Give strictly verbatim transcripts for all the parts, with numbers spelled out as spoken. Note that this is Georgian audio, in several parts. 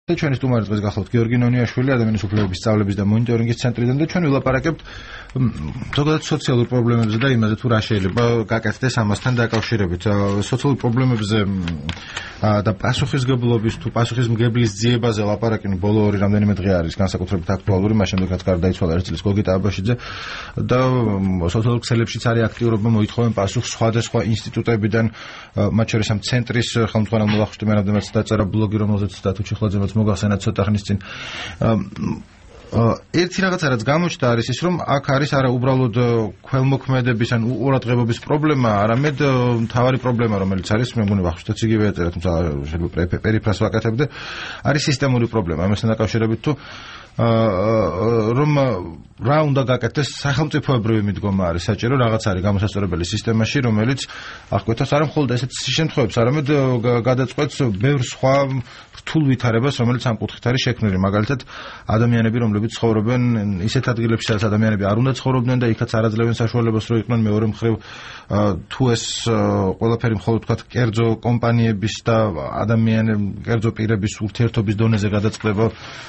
და ჩვენი სტუმარი დღეს გახლავთ გიორგი ნონიაშვილი, ადამიანის უფლებების სწავლების და მონიტორინგის ცენტრიდან და ჩვენ ვილაპარაკებთ ზოგადად სოციალურ პრობლემებზე და იმაზე თუ რა შეიძლება გაკეთდეს ამასთან დაკავშირებით. სოციალურ პრობლემებზე და პასუხისმგებლობის თუ პასუხისმგებლის ძიებაზე ლაპარაკინი ბოლო ორი რამდენიმე დღე არის განსაკუთრებით აქტუალური, მას შემდეგ რაც გარდაიცვალა ერთ წლის გოგიტა აბაშიძე და სოციალურ ქსელებშიც არის აქტიურობა, მოითხოვენ პასუხს სხვადასხვა ინსტიტუტებიდან, მათ შორის ამ ცენტრის ხელმძღვანელ მოლახუშტი მერაბდემაც დაწერა ბლოგი, რომელზეც და თუჩიხლაძემაც მოგახსენათ ცოტა ხნის წინ. ერთი რაღაცა რაც გამოჩნდა არის ის, რომ აქ არის არა უბრალოდ ქველმოქმედების ან უყურადღებობის პრობლემა, არამედ მთავარი პრობლემა, რომელიც არის, მე მგონი ვახუშტიც იგივე ეწერა, თუმცა შეიძლება პერიფრას ვაკეთებდე, არის სისტემური პრობლემა. ამასთან დაკავშირებით თუ რომ რა უნდა გაკეთდეს, სახელმწიფოებრივი მიდგომა არის საჭირო, რაღაც არის გამოსასწორებელი სისტემაში, რომელიც აღკვეთავს არა მხოლოდ ესეთ შემთხვევებს, არამედ გადაწყვეტს ბევრ სხვა რთულ ვითარებას, რომელიც ამ კუთხით არის შექმნილი. მაგალითად, ადამიანები, რომლებიც ცხოვრობენ ისეთ ადგილებში, სადაც ადამიანები არ უნდა ცხოვრობდნენ და იქაც არ აძლევენ საშუალებას, რომ იყვნენ, მეორე მხრივ თუ ეს ყველაფერი მხოლოდ თქვათ კერძო კომპანიების და ადამიანების, კერძო პირების ურთიერთობის დონეზე გადაწყდება,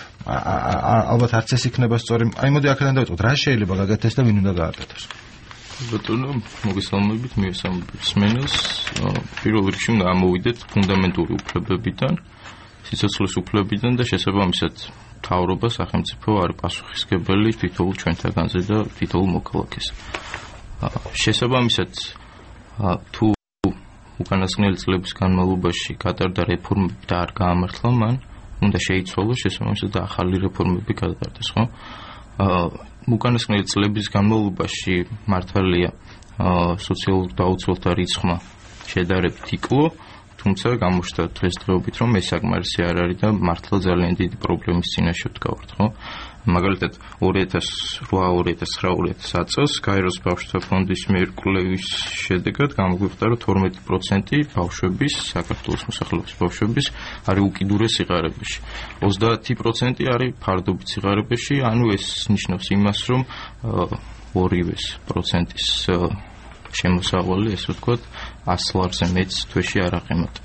ალბათ არც ეს იქნება სწორი. აი მოდი აქედან დავიწყოთ, რა შეიძლება გაკეთდეს და ვინ უნდა გააკეთოს? ბატონო, მოგესალმებით, მიესალმებით მსმენელს. პირველ რიგში უნდა ამოვიდეთ ფუნდამენტური უფლებებიდან, სიცოცხლის უფლებიდან და შესაბამისად მთავრობა, სახელმწიფო არის პასუხისმგებელი თითოეულ ჩვენთაგანზე და თითოეულ მოქალაქეს. შესაბამისად თუ უკანასკნელი წლების განმავლობაში გატარდა რეფორმები და არ გაამართლა მან, უნდა შეიცვალოს შესაბამისად და ახალი რეფორმები გადაარდეს, ხო? უკანასკნელი წლების განმავლობაში მართალია სოციალურ დაუცველთა რიცხვმა შედარებით იკლო, თუმცა გამოჩნდა დღესდღეობით, რომ ეს საკმარისი არ არის და მართლა ძალიან დიდი პრობლემის წინაშე ვდგავართ, ხო? მაგალითად ორი ათას რვა ორი ათას ცხრა ორი ათას ათი წელს გაეროს ბავშვთა ფონდის მიერ კვლევის შედეგად გამოგვივიდა, რომ თორმეტი პროცენტი ბავშვების, საქართველოს მოსახლეობის ბავშვების არის უკიდურეს სიღარიბეში. ოცდაათი პროცენტი არის ფარდობით სიღარიბეში, ანუ ეს ნიშნავს იმას, რომ ორივე პროცენტის შემოსავალი, ესე ვთქვათ, ას ლარზე მეც თვეში არ აღემატა.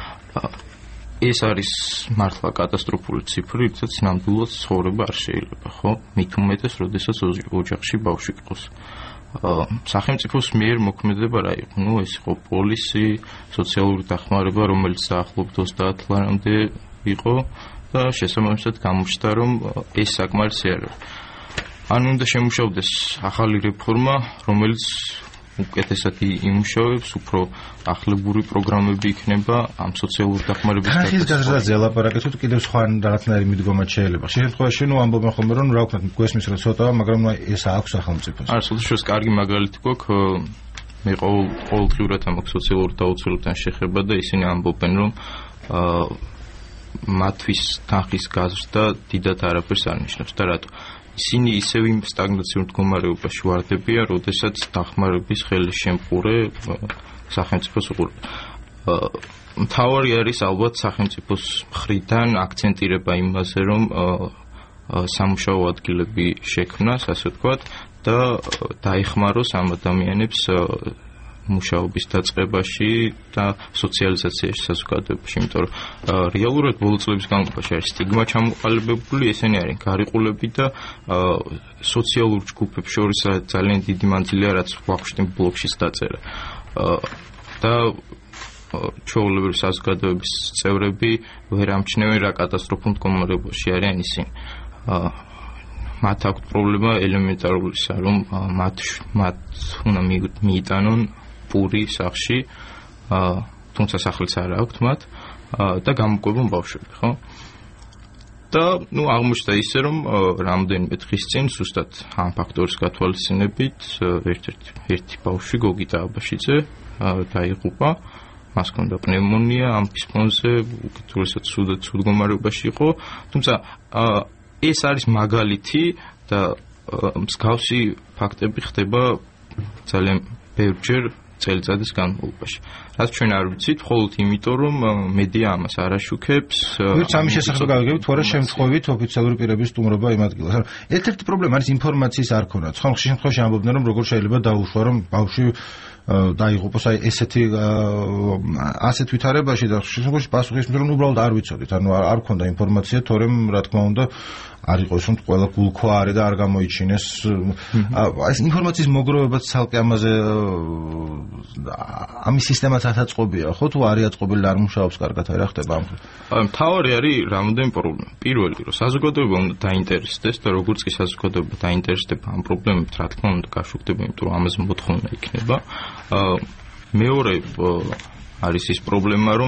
ეს არის მართლა კატასტროფული ციფრი, რითაც ნამდვილად ცხოვრება არ შეიძლება, ხო? მით უმეტეს, როდესაც ოჯახში ბავშვი ყავს. სახელმწიფოს მიერ მოქმედება რა იყო? ნუ ეს იყო პოლისი, სოციალური დახმარება, რომელიც დაახლოებით ოცდაათ ლარამდე იყო და შესაბამისად გამოჩნდა, რომ ეს საკმარისი არ არის. ან უნდა შემუშავდეს ახალი რეფორმა, რომელიც უკეთესად იმუშავებს, უფრო ახლებური პროგრამები იქნება ამ სოციალურ დახმარების განხილვის გაზრდაზე ლაპარაკეთ, თუ კიდევ სხვა რაღაცნაირი მიდგომა შეიძლება. ხშირ შემთხვევაში ნუ ამბობენ ხოლმე, რომ რა ვქნათ, გვესმის რომ ცოტაა, მაგრამ ეს აქვს სახელმწიფოს. არა, სულ კარგი მაგალითი გვაქვს. მე ყოველ ყოველდღიურად ამაქვს სოციალურ დაუცველებთან შეხება და ისინი ამბობენ, რომ მათთვის თანხის გაზრდა დიდად არაფერს არ ნიშნავს და რატო? ისინი ისევ იმ სტაგნაციურ მდგომარეობაში ვარდებიან, როდესაც დახმარების ხელის შემყურე სახელმწიფოს უყურებს. მთავარი არის ალბათ სახელმწიფოს მხრიდან აქცენტირება იმაზე, რომ სამუშაო ადგილები შექმნას, ასე ვთქვათ, და დაეხმაროს ამ ადამიანებს მუშაობის დაწყებაში და სოციალიზაციაში, საზოგადოებაში, იმიტომ რომ რეალურად ბოლო წლების განმავლობაში არის სტიგმა ჩამოყალიბებული, ესენი არის გარიყულები და სოციალურ ჯგუფებს შორის ძალიან დიდი მანძილია, რაც ვახუშტიმ ბლოგშიც დაწერა. და ჩვეულებრივი საზოგადოების წევრები ვერ ამჩნევენ, რა კატასტროფულ მდგომარეობაში არიან ისინი. მათ აქვთ პრობლემა ელემენტარულისა, რომ მათ მათ უნდა მიიტანონ პური სახში, თუმცა სახლიც არ აქვთ მათ და გამოკვებონ ბავშვები, ხო? და ნუ აღმოჩნდა ისე, რომ რამდენიმე დღის წინ ზუსტად ამ ფაქტორის გათვალისწინებით ერთ-ერთი ერთი ბავშვი გოგიტა აბაშიძე დაიღუპა, მას ჰქონდა პნევმონია, ამის ფონზე უკიდურესად ცუდ მდგომარეობაში იყო, თუმცა ეს არის მაგალითი და მსგავსი ფაქტები ხდება ძალიან ბევრჯერ წელიწადის განმავლობაში. რაც ჩვენ არ ვიცით, მხოლოდ იმიტომ, რომ მედია ამას არ აშუქებს. ვერც ამის შესახებ გავიგებთ, თუ არა შემთხვევით ოფიციალური პირების სტუმრობა იმ ადგილას. ერთ-ერთი პრობლემა არის ინფორმაციის არ ქონა. ხშირ შემთხვევაში ამბობდნენ, რომ როგორ შეიძლება დაუშვა, რომ ბავშვი დაიღუპოს აი ესეთი ასეთ ვითარებაში და შესაძლოა პასუხი ის რომ უბრალოდ არ ვიცოდით, ანუ არ მქონდა ინფორმაცია, თორემ რა თქმა უნდა არ იყოს რომ ყველა გულქვა არის და არ გამოიჩინეს. ეს ინფორმაციის მოგროვებაც ცალკე ამაზე ამის სისტემაც ათაწყობია, ხო თუ არის აწყობილი და არ მუშაობს კარგად, აი რა ხდება ამ ხო? მთავარი არის რამოდენიმე პრობლემა. პირველი, რომ საზოგადოება უნდა დაინტერესდეს და როგორც კი საზოგადოება დაინტერესდება ამ პრობლემებით, რა თქმა უნდა გაშუქდება, იმიტომ რომ ამაზე მოთხოვნა იქნება. მეორე არის ის პრობლემა, რომ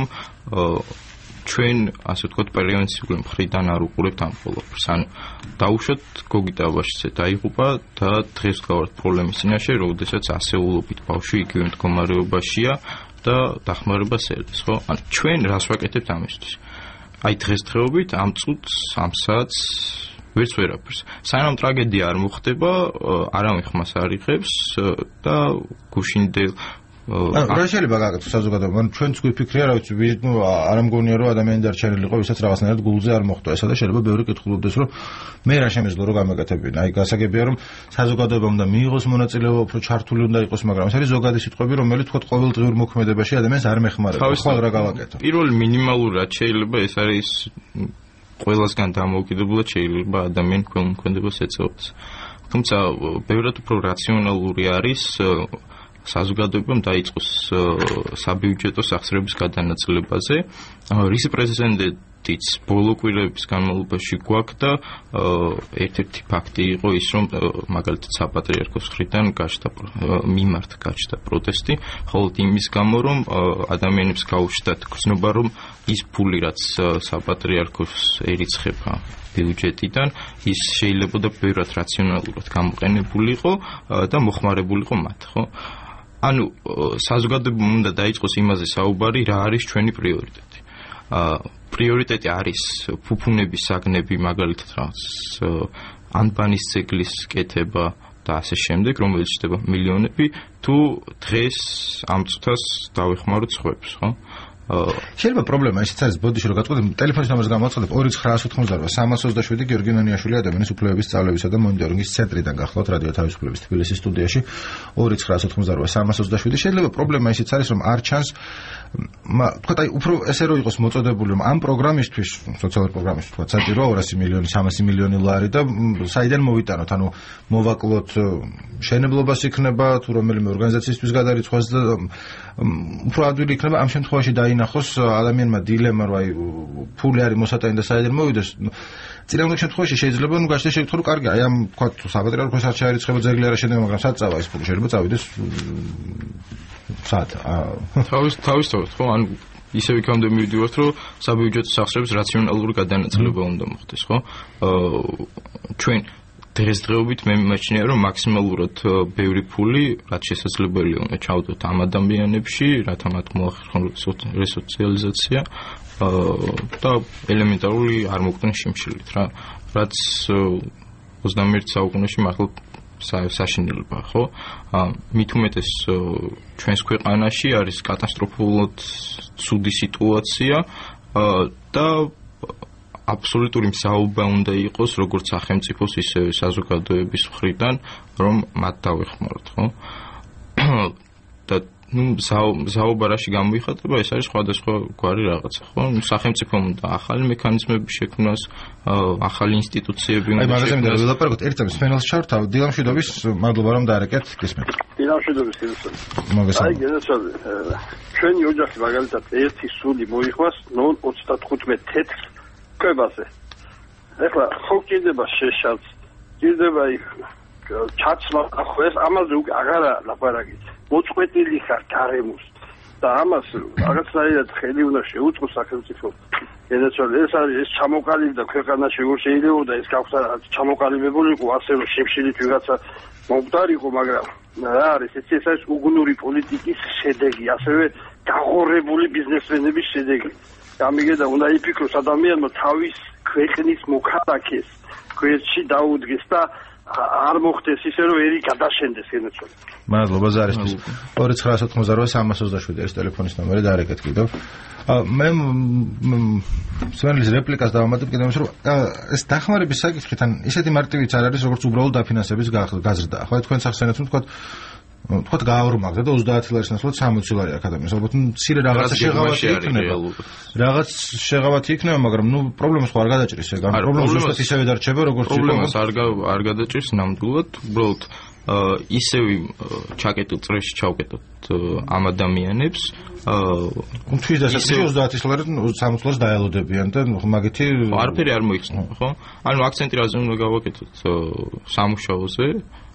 ჩვენ ასე ვთქვათ პრევენციული მხრიდან არ უყურებთ ამ ყველაფერს. ანუ დაუშვათ გოგიტაბაშიძე დაიღუპა და დღეს გავართ პრობლემის წინაშე, როდესაც ასეულობით ბავშვი იგივე მდგომარეობაშია და დახმარებას ელოდება, ხო? ანუ ჩვენ რას ვაკეთებთ ამისთვის? აი დღესდღეობით ამ წუთს, ამ საათს ვერც ვერაფერს. სანამ ტრაგედია არ მოხდება, არავინ ხმას არ იღებს და გუშინდელ რა შეიძლება გაკეთოს საზოგადოებამ? ჩვენც გვიფიქრია, რა ვიცი, ნუ არ ამგონია რომ ადამიანი დარჩენილი იყო, ვისაც რაღაცნაირად გულზე არ მოხვდა ესა და შეიძლება ბევრი კითხულობდეს, რომ მე რა შემეძლო რომ გამეკეთებინა. აი გასაგებია რომ საზოგადოებამ და მიიღოს მონაწილეობა, უფრო ჩართული უნდა იყოს, მაგრამ ეს არის ზოგადი სიტყვები, რომელიც თქვა ყოველდღიურ მოქმედებაში ადამიანს არ მეხმარება. ხვალ რა გავაკეთო? პირველ მინიმალურ რაც შეიძლება ეს არის ყველასგან დამოუკიდებლად შეიძლება ადამიანი ქველმოქმედებას ეწეოს. თუმცა ბევრად უფრო რაციონალური არის საზოგადოებამ დაიწყოს საბიუჯეტო სახსრების გადანაწილებაზე. რის პრეზიდენტიც ბოლო კვირების განმავლობაში გვაქვს და ერთ-ერთი ფაქტი იყო ის, რომ მაგალითად საპატრიარქოს მხრიდან გაჩნდა მიმართ გაჩნდა პროტესტი, ხოლო იმის გამო, რომ ადამიანებს გაუჩნდათ გრძნობა, რომ ის ფული, რაც საპატრიარქოს ერიცხება ბიუჯეტიდან, ის შეიძლება და ბევრად რაციონალურად გამოყენებულიყო და მოხმარებულიყო მათ, ხო? ანუ საზოგადოებამ უნდა დაიწყოს იმაზე საუბარი, რა არის ჩვენი პრიორიტეტი. პრიორიტეტი არის ფუფუნების საგნები, მაგალითად რაღაც ანბანის ძეგლის კეთება და ასე შემდეგ, რომელიც ხდება მილიონები, თუ დღეს ამ წუთას დავეხმაროთ სხვებს, ხო? შეიძლება პრობლემა ისიც არის, ბოდიში რომ გაწყვეტ ტელეფონის ნომერს გამოვაცხადებ ორი ცხრა ათმოცდაოთხ სამას ოცდაშვიდი გიორგი ნონიაშვილი ადამიანის უფლებების სწავლებისა და მონიტორინგის ცენტრიდან გახლავთ რადიო თავისუფლების თბილისის სტუდიაში ორი ცხრა ათმოცდაოთხ სამას ოცდაშვიდი. შეიძლება პრობლემა ისიც არის, რომ არ ჩანს თქვათ აი უფრო ესე რომ იყოს მოწოდებული, რომ ამ პროგრამისთვის, სოციალური პროგრამისთვის თქვათ საჭიროა ორასი მილიონი, სამასი მილიონი ლარი და საიდან მოვიტანოთ, ანუ მოვაკლოთ შენებლობას იქნება თუ რომელიმე ორგანიზაციისთვის გადარიცხვას და უფრო ადვილი იქნება ამ შემთხვევაში დაინახოს ადამიანმა დილემა, რომ აი ფული არის მოსატანი და საიდან მოვიდეს. წინააღმდეგ შემთხვევაში შეიძლება ნუ გაჩნდეს შეკითხვა, რომ კარგი, აი ამ თქვათ საპატრიარქოს არ შეარიცხება ძეგლი არა შედება, მაგრამ სად წავა ეს ფული? შეიძლება წავიდეს სად? თავის თავისთავად, ხო? ან ისე ვიქამდე მივიდივართ, რომ საბიუჯეტო სახსრების რაციონალური გადანაწილება უნდა მოხდეს, ხო? ჩვენ დღესდღეობით მე მიმაჩნია, რომ მაქსიმალურად ბევრი ფული, რაც შესაძლებელია, უნდა ჩავდოთ ამ ადამიანებში, რათა მათ მოახერხონ რესოციალიზაცია და ელემენტარული არ მოგვდან შიმშილით, რა, რაც ოცდამეერთე საუკუნეში მართლა საშინელებაა, ხო? მით უმეტეს ჩვენს ქვეყანაში არის კატასტროფულად ცუდი სიტუაცია და აბსოლუტური მსაუბა უნდა იყოს როგორც სახელმწიფოს, ისე საზოგადოების მხრიდან, რომ მათ დავეხმაროთ, ხო? და ნუ მსაუბა რაში გამოიხატება, ეს არის სხვადასხვა გვარი რაღაცა, ხო? სახელმწიფომ უნდა ახალი მექანიზმები შექმნას, ახალი ინსტიტუციები უნდა შექმნას. აი, მაგაზე მინდა ვილაპარაკოთ. ერთ წამის ფენელს ჩავთავ, დილამშვიდობის, მადლობა რომ დაარეკეთ, გისმენთ. დილამშვიდობის, გისმენთ. მოგესალმებით. აი, გენაცვალე, ჩვენი ოჯახი მაგალითად ერთი სული მოიხმას ოცდათხუთმეტ თეთრ კვებაზე. ეხლა ხო კიდება შეშალს, კიდება იქ ჩაცმა, ხო ეს ამაზე უკვე აღარა ლაპარაკი. მოწყვეტილი ხარ გარემოს და ამას რაღაცნაირად ხელი უნდა შეუწყოს სახელმწიფო. განაცხადა ეს არის ეს ჩამოყალიბდა ქვეყანაში როგორ შეიძლებოდა ეს გავხსნა ჩამოყალიბებულიყო ასე რომ შიმშილით ვიღაცა მომკვდარიყო, მაგრამ რა არის ეს ეს არის უგუნური პოლიტიკის შედეგი, ასევე გაღორებული ბიზნესმენების შედეგი. გამიგე და უნდა იფიქროს ადამიანმა თავის ქვეყნის მოქალაქეს გვერდში დაუდგეს და არ მოხდეს ისე რომ ერი გადაშენდეს განაცხადა. მადლობა ზარისთვის. ორი ცხრა ათმოცდაოთხ სამას ოცდაშვიდი ეს ტელეფონის ნომერი დაარეკეთ კიდევ. მე სვენლის რეპლიკას დავამატებ კიდევ ის რომ ეს დახმარების საკითხიდან ისეთი მარტივიც არ არის როგორც უბრალოდ დაფინანსების გაზრდა. ხო თქვენ სახსენებთ რომ თქვა თქვა გააორმაგდა და ოცდაათი ლარის ნაცვლად სამოცი ლარი აკადემიას. ალბათ მცირე რაღაცა შეღავათი იქნება. რაღაც შეღავათი იქნება, მაგრამ ნუ პრობლემას ხო არ გადაჭრის ეგ. ანუ პრობლემას ზუსტად ისევე დარჩება, როგორც იყო. პრობლემას არ არ გადაჭრის ნამდვილად, უბრალოდ ისევ ჩაკეტილ წრეში ჩავკეტოთ ამ ადამიანებს. თვითონ დასაწყისი ოცდაათი ლარი სამოცი ლარს დაელოდებიან და მაგითი არაფერი არ მოიხსნება, ხო? ანუ აქცენტი რაზე უნდა გავაკეთოთ სამუშაოზე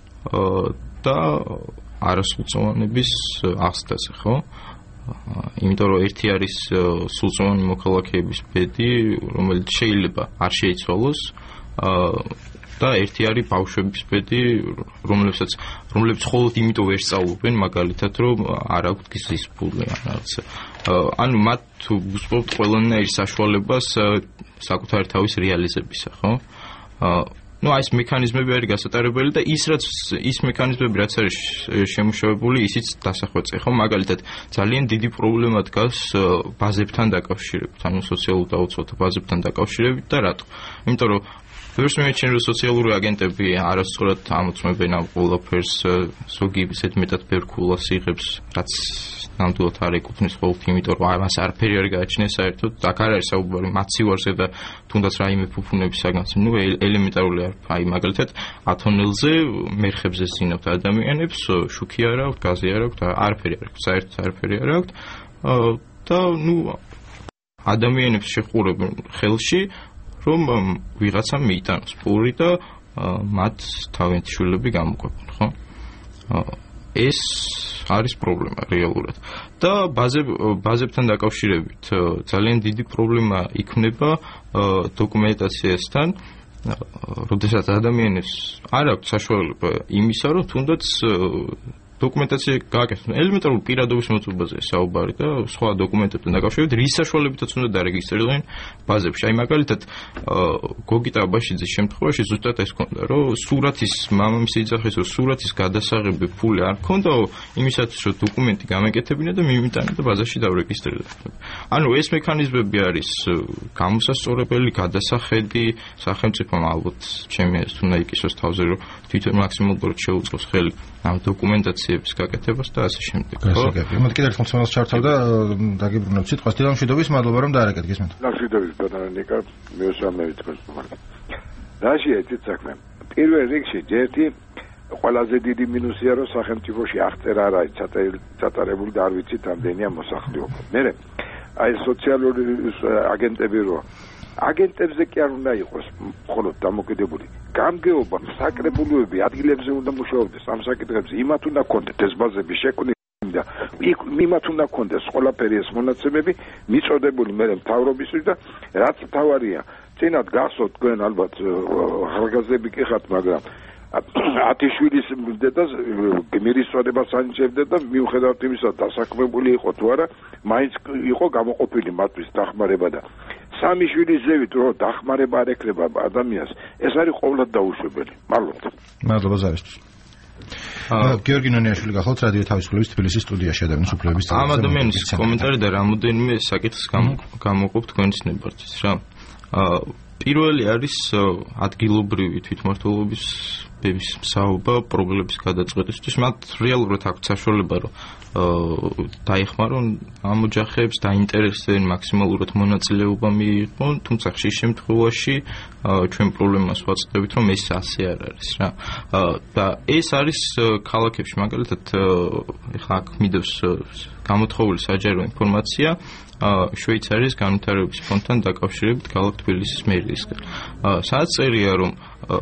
და არასრულწლოვანების აღზრდაზე, ხო? იმიტომ რომ ერთი არის სრულწლოვანი მოქალაქეების ბედი, რომელიც შეიძლება არ შეიცვალოს და ერთი არის ბავშვების ბედი, რომლებსაც რომლებიც მხოლოდ იმიტომ ვერ სწავლობენ, მაგალითად, რომ არ აქვთ გზის ფული ან რაღაცა. ანუ მათ უსწავლთ ყველანაირ საშუალებას საკუთარი თავის რეალიზებისა, ხო? ну აი ეს მექანიზმები არის გასატარებელი და ის რაც ის მექანიზმები რაც არის შემუშავებული ისიც დასახვეწე ხო მაგალითად ძალიან დიდი პრობლემა დგას ბაზებთან დაკავშირებით ანუ სოციალურ დაუცველთა ბაზებთან დაკავშირებით და რატო იმიტომ რომ ვერც მეჩენ რომ სოციალური აგენტები არასწორად ამოწმებენ ამ ყველაფერს ზოგი ზედმეტად ბევრ ქულას იღებს რაც ნამდვილად არ ეკუთვნის ყოველთ იმიტომ რომ ამას არაფერი არ გააჩნია საერთოდ აქ არ არის საუბარი მაცივარზე და თუნდაც რაიმე ფუფუნებისაგან ნუ ელემენტარული აი მაგალითად ათონელზე მერხებზე ზინავთ ადამიანებს შუქი არ აქვს გაზი არ აქვს არაფერი არ აქვს საერთოდ არაფერი არ აქვს და ნუ ადამიანებს შეხურებენ ხელში რომ ვიღაცა მიიტანოს პური და მათ თავიანთი შვილები გამოყვებონ ხო ეს არის პრობლემა რეალურად და ბაზებთან დაკავშირებით ძალიან დიდი პრობლემა იქნება დოკუმენტაციასთან როდესაც ადამიანებს არ აქვს საშუალება იმისა რომ თუნდაც დოკუმენტაცია გააკეთონ ელემენტარულ პირადობის მოწმობაზე საუბარი და სხვა დოკუმენტებთან დაკავშირებით რის საშუალებითაც უნდა დარეგისტრირდნენ ბაზებში. აი მაგალითად გოგიტა აბაშიძის შემთხვევაში ზუსტად ეს ქონდა, რომ სურათის მამამისი იძახეს, რომ სურათის გადასაღები ფული არ ქონდაო, იმისათვის რომ დოკუმენტი გამეკეთებინა და მიმიტანა და ბაზაში დავრეგისტრირდა. ანუ ეს მექანიზმები არის გამოსასწორებელი, გადასახედი, სახელმწიფომ ალბათ ჩემი ეს უნდა იკისოს თავზე, რომ თვითონ მაქსიმალურად შეუწყოს ხელი ამ დოკუმენტაციების გაკეთებას და ასე შემდეგ. გასაგები. მოდი კიდევ ერთხელ მსმენელს ჩავთავ და დაგიბრუნებ სიტყვას. დილა მშვიდობის, მადლობა რომ დაარეკეთ გისმენთ. მშვიდობის ბატონიკა, მიუსამებით თქვენ. რაშია ეს საქმე? პირველ რიგში ერთი ყველაზე დიდი მინუსია რომ სახელმწიფოში აღწერა არ არის ჩატარებული და არ ვიცით ამდენია მოსახლეობა. მერე აი სოციალური აგენტები რო აგენტებზე კი არ უნდა იყოს მხოლოდ დამოკიდებული გამგეობა საკრებულოები ადგილებზე უნდა მუშაობდეს ამ საკითხებზე იმათ უნდა კონდეთ ეს ბაზები შექმნილი და იმათ უნდა კონდეს ყველაფერი ეს მონაცემები მიწოდებული მე მთავრობისთვის და რაც თავარია წინათ გახსოვთ თქვენ ალბათ ახალგაზრდები კი ხართ მაგრამ ათიშვილის დედას გმირის წოდებას ანიჭებდა და მიუხედავად იმისა დასაქმებული იყო თუ არა მაინც იყო გამოყოფილი მათთვის დახმარება და სამი შვილის ზევით რო დახმარება არ ეკრება ადამიანს ეს არის ყოველად დაუშვებელი მადლობა მადლობა ზარისთვის გიორგი ნონიაშვილი გახლავთ რადიო თავისუფლების თბილისის სტუდიაში ადამიანის უფლებების ამ ადამიანის კომენტარი და რამოდენიმე საკითხს გამოყოფ თქვენის ნებართვით რა პირველი არის ადგილობრივი თვითმმართველობის მსაუბა პრობლემების გადაწყვეტისთვის მათ რეალურად აქვს საშუალება რომ დაეხმარონ ამ ოჯახებს დაინტერესდნენ მაქსიმალურად მონაწილეობა მიიღონ თუმცა ხშირ შემთხვევაში ჩვენ პრობლემას ვაწყდებით რომ ეს ასე არ არის რა და ეს არის ქალაქებში მაგალითად ეხლა აქ მიდევს გამოთხოვილი საჯარო ინფორმაცია შვეიცარიის განვითარების ფონდთან დაკავშირებით ქალაქ თბილისის მერიისგან. სადაც წერია რომ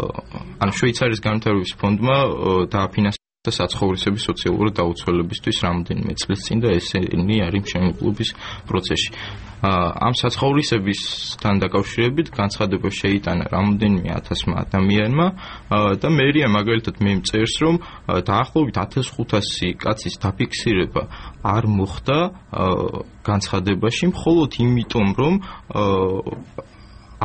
ან შვეიცარიის განვითარების ფონდმა დააფინანსა საცხოვრისების სოციალური დაუცველებისთვის რამდენიმე წლის წინ და ესენი არის მშენებლობის პროცესში. ამ საცხოვრისებისთან დაკავშირებით განცხადება შეიტანა რამდენიმე ათასმა ადამიანმა და მერია მაგალითად მე მწერს რომ დაახლოებით ათას ხუთასი კაცის დაფიქსირება არ მოხდა განცხადებაში მხოლოდ იმიტომ რომ არ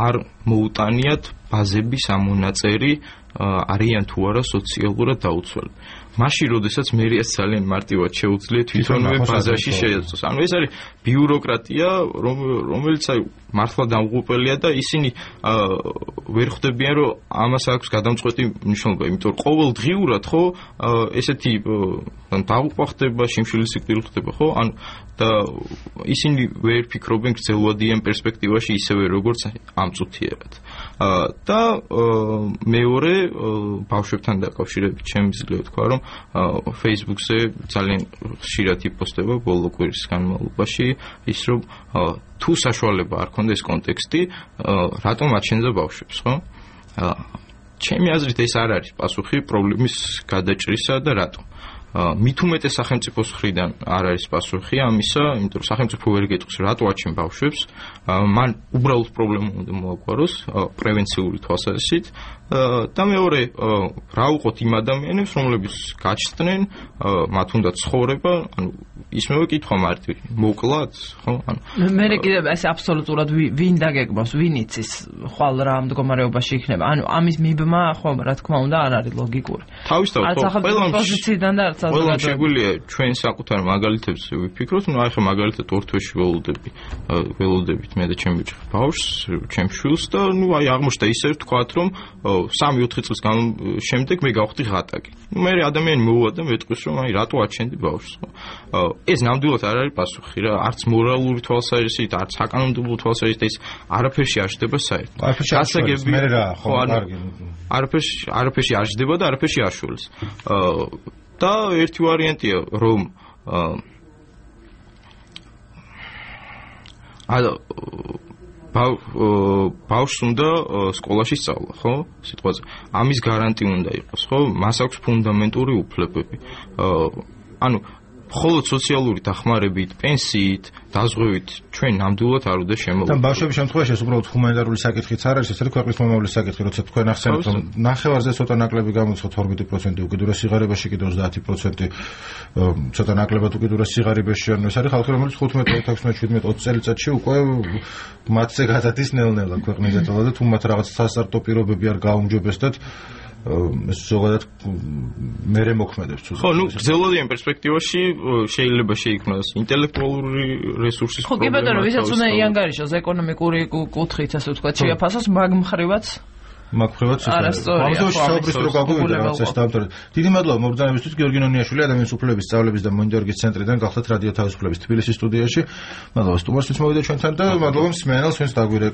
მოუტანიათ ბაზების ამონაწერი არიან თუ არა სოციალურად დაუცველები. მაშინ, როდესაც მერიას ძალიან მარტივად შეუძლია თვითონვე ბაზაში შეეწოს. ანუ ეს არის ბიუროკრატია, რომელიც აი მართლა დამღუპელია და ისინი ვერ ხვდებიან, რომ ამას აქვს გადამწყვეტი მნიშვნელობა, იმიტომ რომ ყოველდღიურად ხო ესეთი დაღუპვა ხდება, შიმშილი სიკვდილი ხდება, ხო? ანუ და ისინი ვერ ფიქრობენ გრძელვადიან პერსპექტივაში ისევე როგორც ამ წუთიერად. და მეორე ბავშვებთან დაკავშირებით შემიძლია ვთქვა, რომ Facebook-ზე ძალიან ხშირად იპოსტება ბოლო კვირის განმავლობაში ის, რომ თუ საშუალება არ ქონდა ეს კონტექსტი, რატომ აჩენდა ბავშვებს, ხო? ჩემი აზრით ეს არ არის პასუხი პრობლემის გადაჭრისა და რატომ. მით უმეტეს სახელმწიფოს მხრიდან არ არის პასუხი ამისა, იმიტომ რომ სახელმწიფო ვერ გეტყვის რატო აჩენ ბავშვებს, მან უბრალოდ პრობლემა უნდა მოაგვაროს პრევენციული თვალსაზრისით და მეორე რა უყოთ იმ ადამიანებს, რომლებიც გაჩნდნენ, მათ უნდა ცხოვრება, ანუ ისმევე კითხვა მარტივი, მოკლად, ხო? ანუ მე კიდევ ეს აბსოლუტურად ვინ დაგეგმავს, ვინ იცის ხვალ რა მდგომარეობაში იქნება. ანუ ამის მიბმა, ხო, რა თქმა უნდა, არ არის ლოგიკური. თავისთავად, ხო, ყველა პოზიციიდან და არც ყველა შეგვიძლია ჩვენ საკუთარ მაგალითებს ვიფიქროთ, ну ახლა მაგალითად ორ თვეში ველოდები, ველოდებით მე და ჩემი ბიჭი ბავშვს, ჩემ შვილს და ну აი აღმოჩნდა ისე ვთქვათ, რომ სამი ოთხი წლის შემდეგ მე გავხდი ღატაკი. ну მე ადამიანი მოუვა და მეტყვის, რომ აი რატო აჩენდი ბავშვს, ხო? ეს ნამდვილად არ არის პასუხი რა, არც მორალური თვალსაზრისით, არც საკანონმდებლო თვალსაზრისით ეს არაფერში არ ჯდება საერთოდ. გასაგები მე რა, ხო, კარგი. არაფერში არაფერში არ ჯდება და არაფერში არ შულს. და ერთი ვარიანტია, რომ აა ბავშვს უნდა სკოლაში სწავლა, ხო? სიტყვაზე. ამის გარანტი უნდა იყოს, ხო? მას აქვს ფუნდამენტური უფლებები. ანუ მხოლოდ სოციალური დახმარებით, პენსიით, დაზღვევით ჩვენ ნამდვილად არ უნდა შემოვიდეს. და ბავშვების შემთხვევაში ეს უბრალოდ ჰუმანიტარული საკითხიც არ არის, ეს არის ქვეყნის მომავლის საკითხი, როცა თქვენ ახსენებთ, რომ ნახევარზე ცოტა ნაკლები გამოცხოთ ორმეტი პროცენტი უკიდურეს სიღარიბეში, კიდევ ოცდაათი პროცენტი ცოტა ნაკლებად უკიდურეს სიღარიბეში, ანუ ეს არის ხალხი, რომელიც ხუთმეტი, ათექვსმეტი, შვიდმეტი, ოცი წელიწადში უკვე მათზე გადადის ნელ-ნელა ქვეყნის დეტოლა და თუ მათ რაღაც სასტარტო პირობები არ გაუმჯობესდათ ეს ზოგადად მერე მოქმედებს. ხო, ну, გრძელვადიან პერსპექტივაში შეიძლება შეიქმნას ინტელექტუალური რესურსის პრობლემა. ხო, კი ბატონო, ვისაც უნდა იანგარიშოს ეკონომიკური კუთხით, ასე ვთქვათ, შეაფასოს მაგ მხრივაც მაგ-მხრივაც ამასობაში საუბრის რო გაგვივიდა რაღაც ეს დავწერეთ. დიდი მადლობა მობრძანებისთვის გიორგი ნონიაშვილი, ადამიანის უფლებების სწავლების და მონიტორინგის ცენტრიდან გახლდათ რადიო თავისუფლების თბილისის სტუდიაში. მადლობა სტუმარს, ვინც მოვიდა ჩვენთან და მადლობა მსმენელს, ვინც დაგვირეკა.